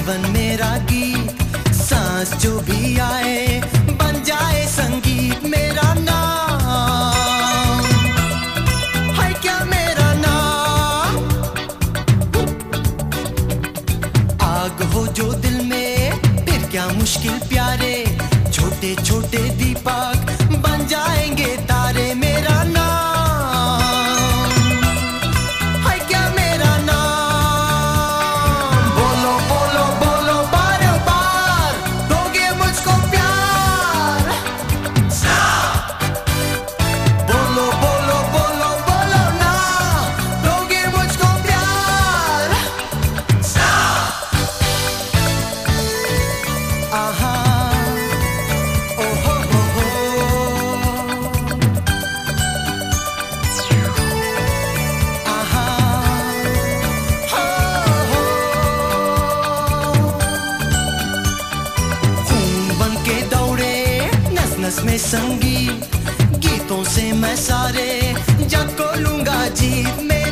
जीवन मेरा गीत, सांस जो भी आए बन जाए संगीत। मेरा नाम है क्या, मेरा नाम आग हो जो दिल में, फिर क्या मुश्किल प्यारे, छोटे छोटे दीपक बन जाएंगे तारे। मेरा नाम है क्या, मेरा नाम। बोलो बोलो बोलो बार बार, दोगे मुझको प्यार। बोलो बोलो बोलो बोलो ना, दोगे मुझको प्यार। आहा में संगीत, गीतों से मैं सारे जग को लूंगा जीत।